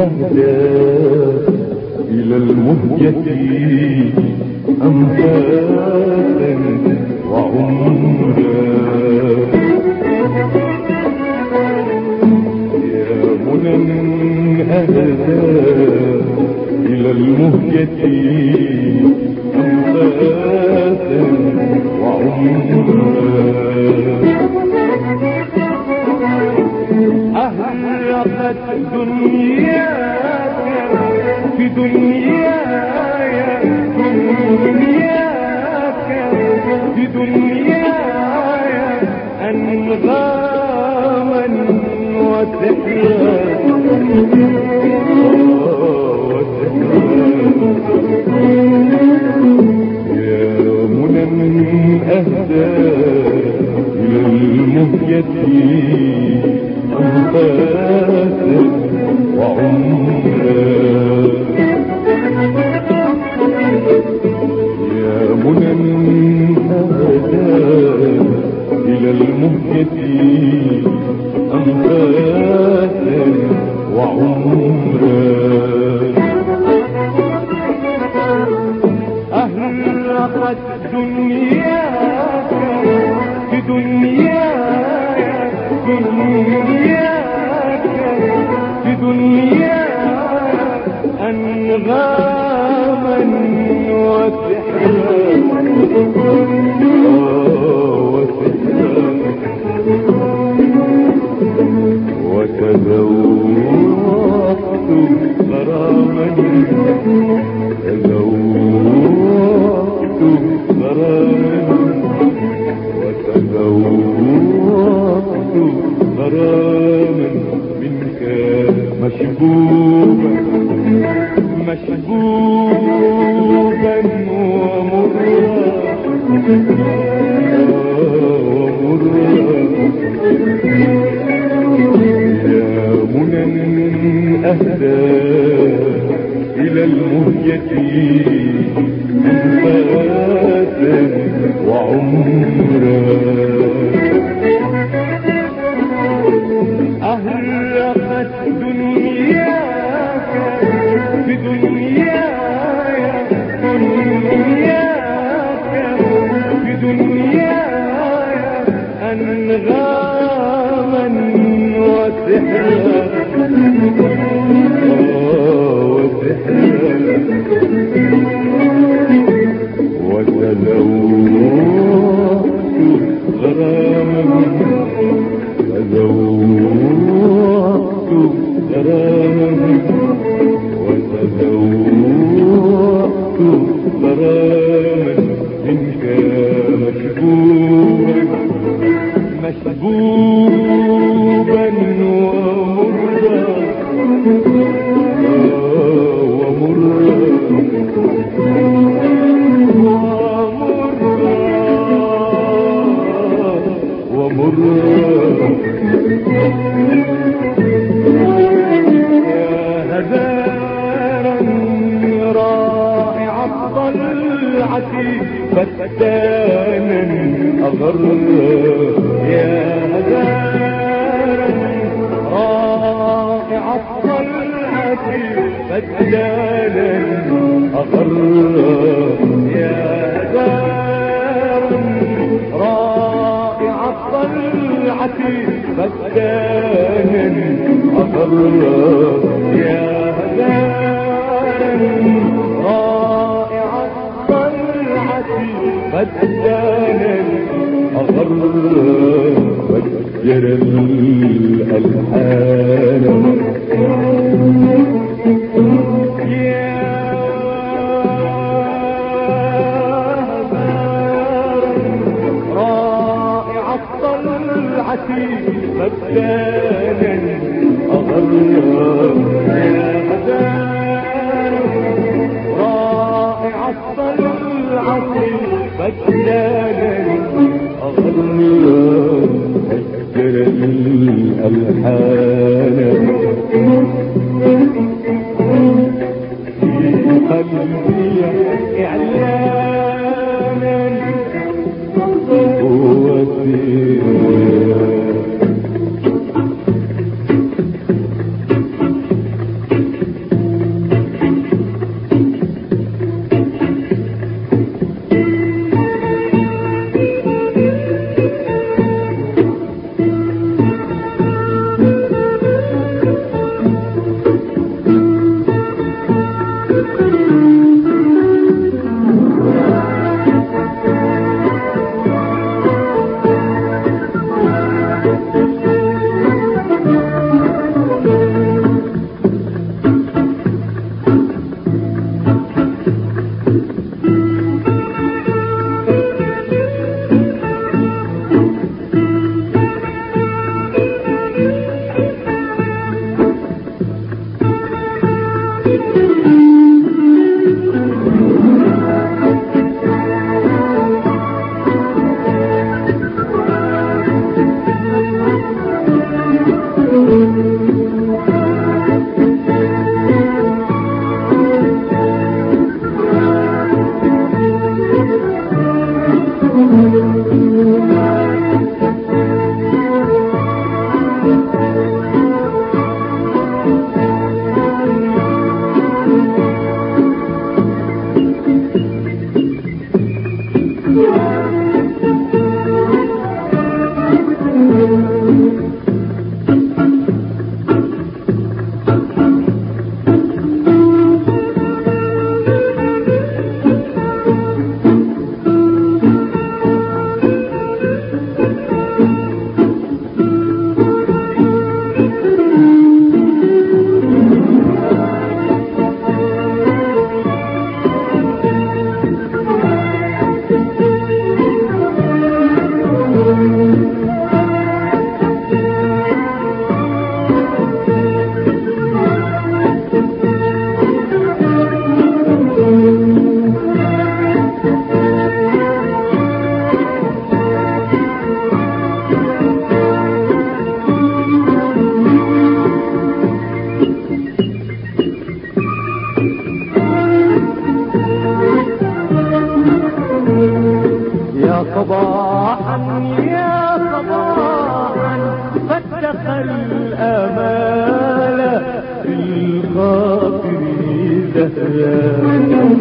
أهدى إلى المهجة أنفاسا وعمرا يا منى أهدى إلى المهجة أنفاسا وعمرا أهرقت دنياك في دنياي دنياك في دنياي أنغاما وسحرا يا منى أهدى إلى المهجة أنفاسا وعمرا يا منى أهدى إلى المهجة أنفاسا وعمرا أهرقت دنياك في دنياي دنياك في دنياي أنغاما وسحرا وتذوقت غراما تذوقت غراما وتذوقت غراما منك مشبوبا مشبوبا ومرا يا منى أهدى إلى المهجة أنفاسا وعمرا أهرقت دنياك في دنياي دنياك في دنياي أنغاما وسحرا وتذوقت غراما تذوقت غراما وتذوقت غراما منك مشبوبا مشبوبا ومرا ومرا ومرا يا هزارا رائع الطلعة فتانا أغر يا هزارا رائع الطلعة فتانا أغر يا هزارا رائع الطلعة فتانا أغر يا هزارا رائع الطلعة فتانا أغر فجر الألحان فتانا أغر يا هزارا رائع الطلعة فتانا أغر فجر الألحان في قلبي إعلانا قوتي صباحا يا صباحا فتح الآمال في الخاطر زهرا.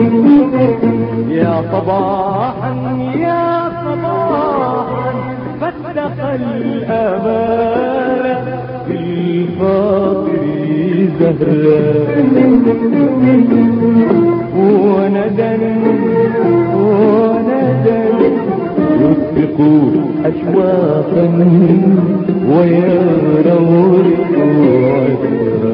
يا صباحا يا صباحا فتح الآمال في الخاطر زهرا. وندى يطلق أشواقا ويرورق عسرا.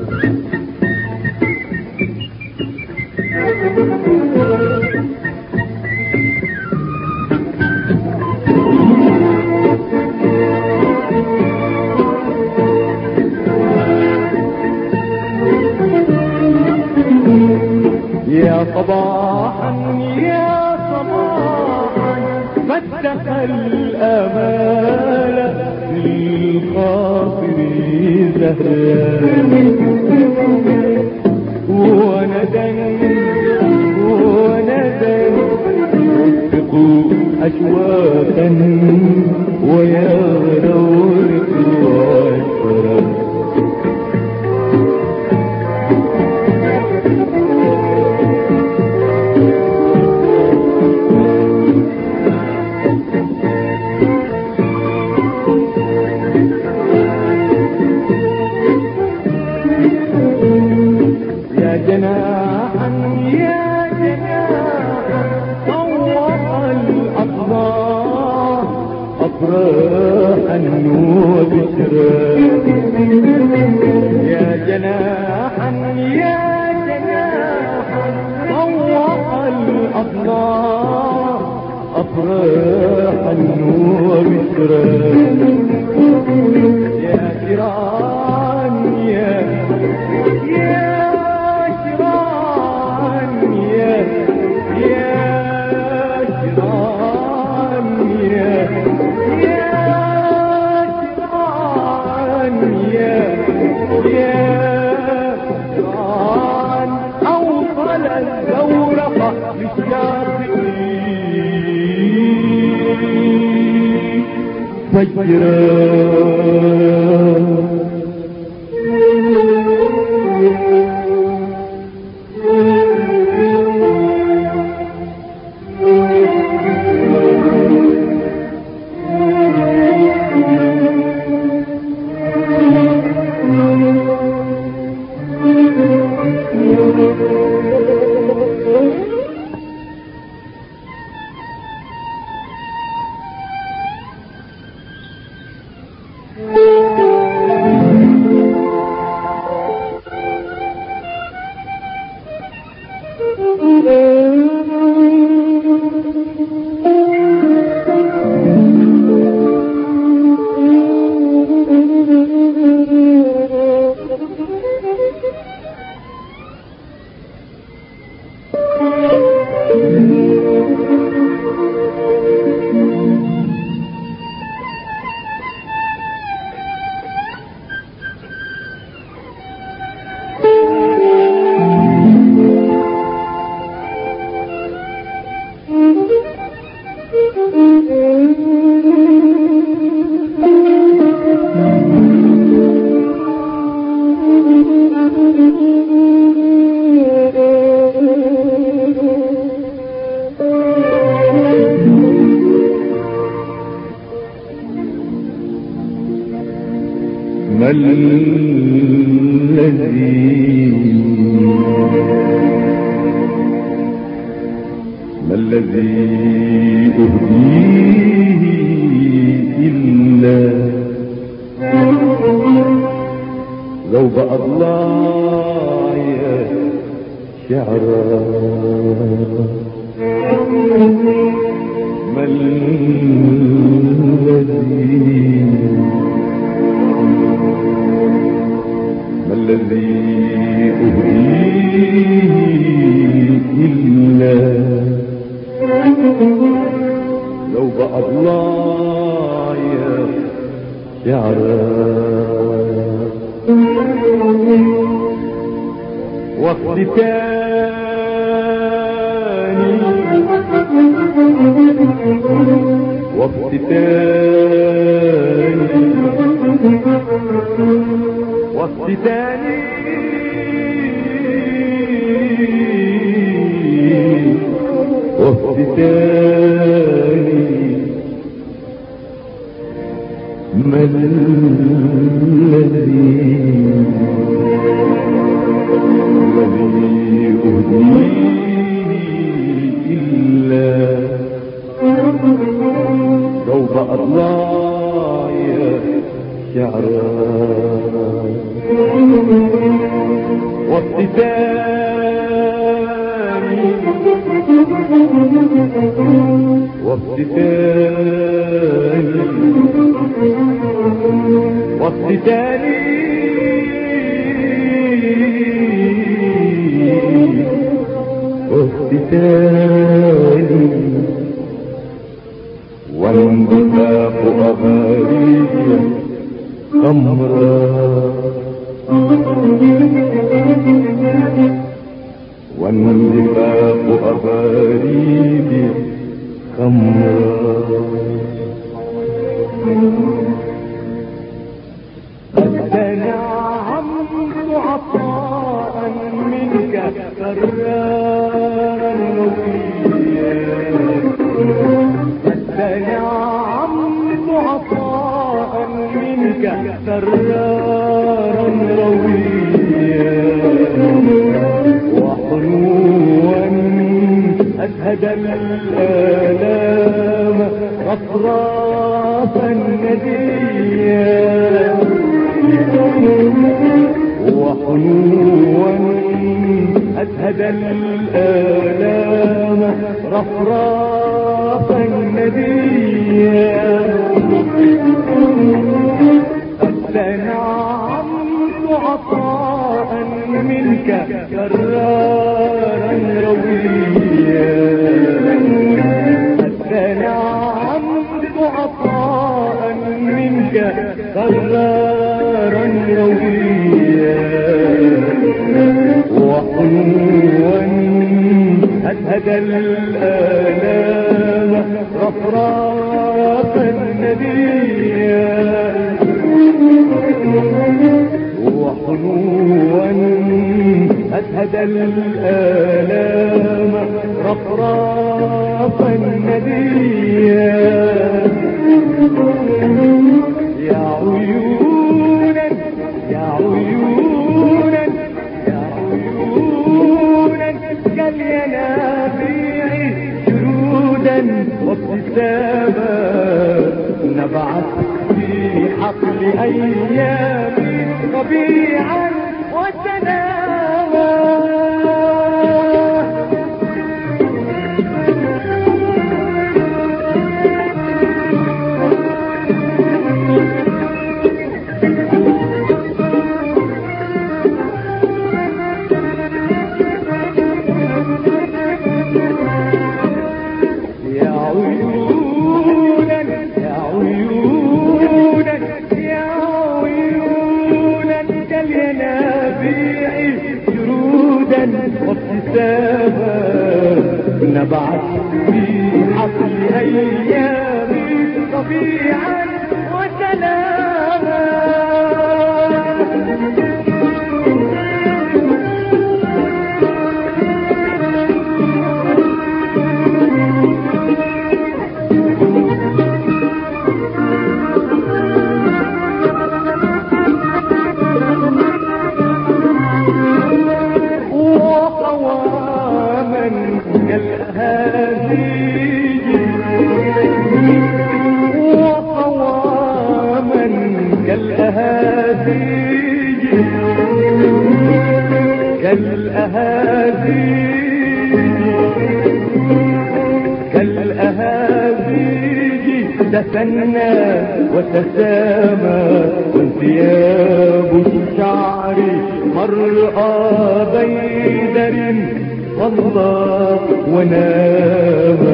يا صباحا يا صباحا فتح الآمال في الخاطر زهرا. وندى يطلق أشواقا ويرورق عسرا. جناحا يا جناحا طوق الأطراح أفراحا وبشرا. يا جناحا يا جناحا طوق الأطراح أفراحا وبشرا. يا شيران يا أوصل الزورق للشاطئين فجرا. ما الذي أهديه إلا ذوب الله يا شعرا. ما الذي أهديه إلا ذوب الله يا شعرا. واختتاني وافتتاني ما الذي أهديه إلا ثوب أضلاعي شعرا وافتتاني واندفاق أغاريبي خمرا واندفاق أغاريبي خمرا قد تنعمت عطاء منك كرارا رويا قد تنعمت عطاء منك كرارا رويا وحنوا أشهد الآلام أطرافا نديا وحنوا أشهد الآلام رفرافا نديا تنعمت عطاء منك كرارا رويا تنعمت عطاء منك كرارا رويا وحنوا أشهد الآلام رفرافا نديا وحنوا أشهد الآلام رفرافا نديا يا عيونا يا عيونا يا عيونا كالينابيع جرودا وابتساما نبعث في حقل أيامي ربيعا وسلاما يا عيونا يا عيونا يا عيونا كالينابيع جرودا وابتساما نبعث في حقل أيامي ربيعا وسلاما وقواما كالأهازيج وقواما كالأهازيج كالأهازيج تثنى وتسامى وانثياب الشعر مرأى بيدر صلى ونام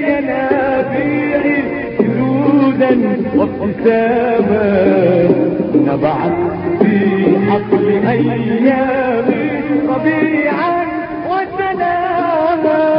الينابيع جلودا وابتساما نبعت في حقل ايامي ربيعا وسلاما.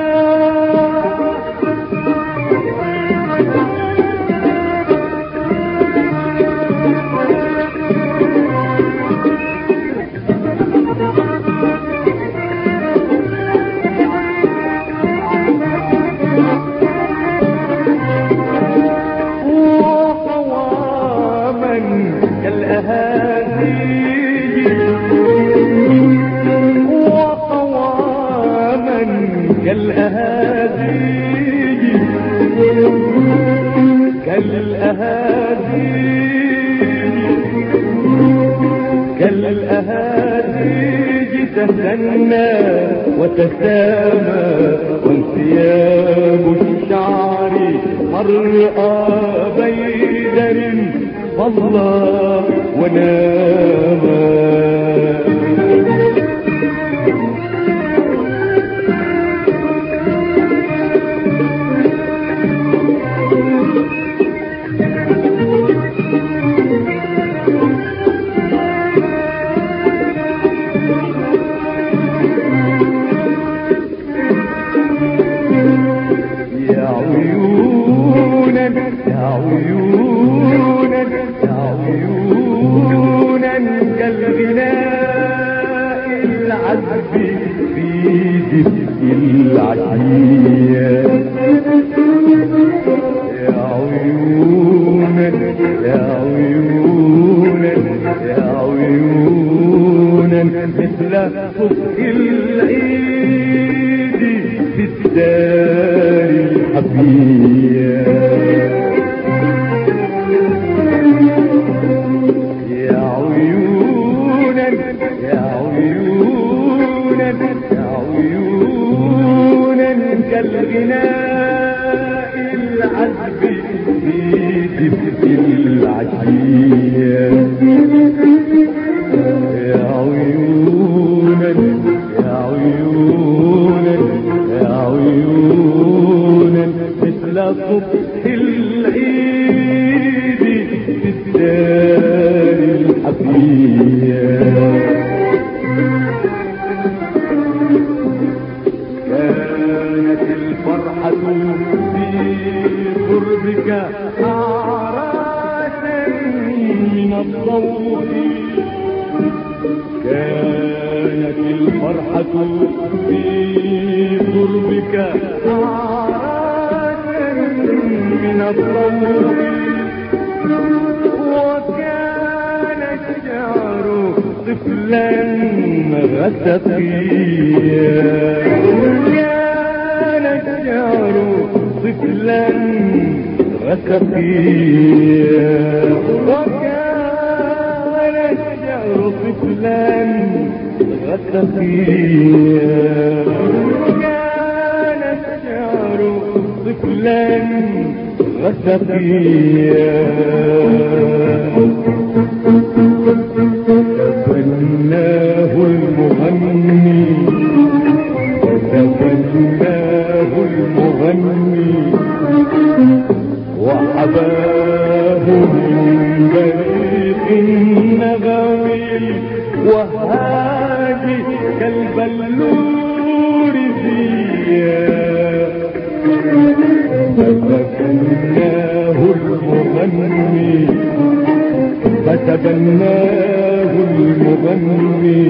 كالأهاديج تهنى وتسامى وانثياب الشعر مرأى بيدر صلى وناما. عيونا كالغناء العذب في دفء العشية. يا عيونا يا عيونا يا عيونا مثل صبح العيد في الدار الحفية. كالغناء العذب في دفء العشية. يا عيونا يا عيونا يا عيونا مثل صبح العيد في الدار الحفية. كانت الفرحة في قربك أعراسا من الضوء. كانت الفرحة في قربك أعراسا من الضوء. وكان الشعر طفلا غسقيا. كان الشعر طفلا غسقيا. وكان الشعر طفلا غسقيا. كان الشعر طفلا غسقيا. تفناه المغني تفناه المغني وحباه من بريق النغم وهاج كالبلور زيا. فتفناه المغني فتبناه المغني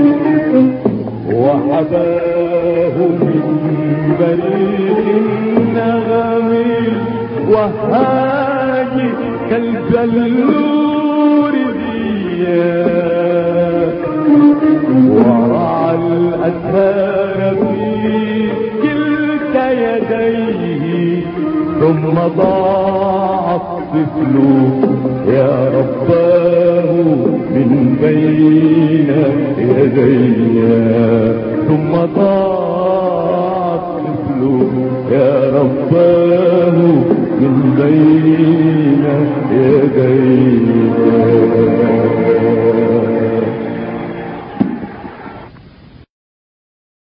وحباه من بريق النغم وهاج كالبلور زيا. ورعى الأسهار في كلتا يديه ثم ضاع الطفل يا رباه من بين يدي. ثم ضاع الطفل يا رباه من بين يدي.